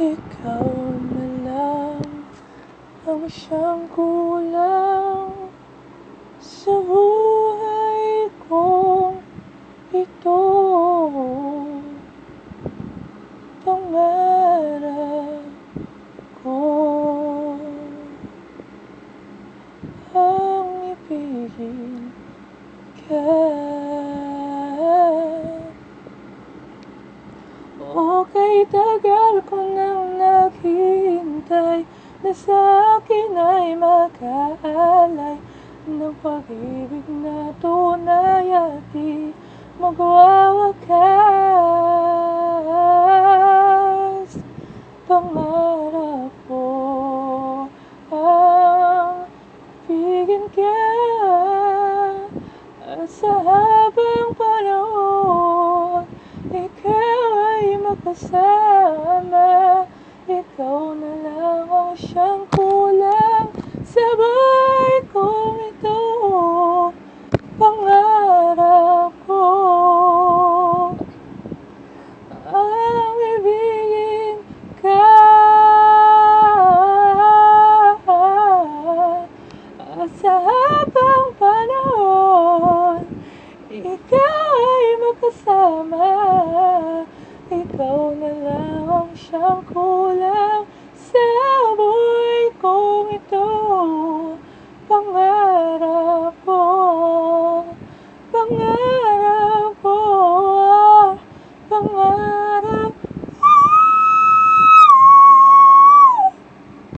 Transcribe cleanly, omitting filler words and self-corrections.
Ikaw na lang ang siyang kulang sa buhay kong ito. Pangarap ko ang ibigin ka. Okay, tagal ko nang naghihintay na sa akin ay makaalay ng pag-ibig na tunay at di magwawakas. Pangarap ko ang ibigin ka at sa habang panahon ikaw ay makasama. Ikaw na lang ang siyang kulang sa buhay kong ito. Pangarap ko ang ibigin ka at sa habang panahon ikaw ay makasama. Ikaw na lang ang siyang kulang sa buhay kong ito.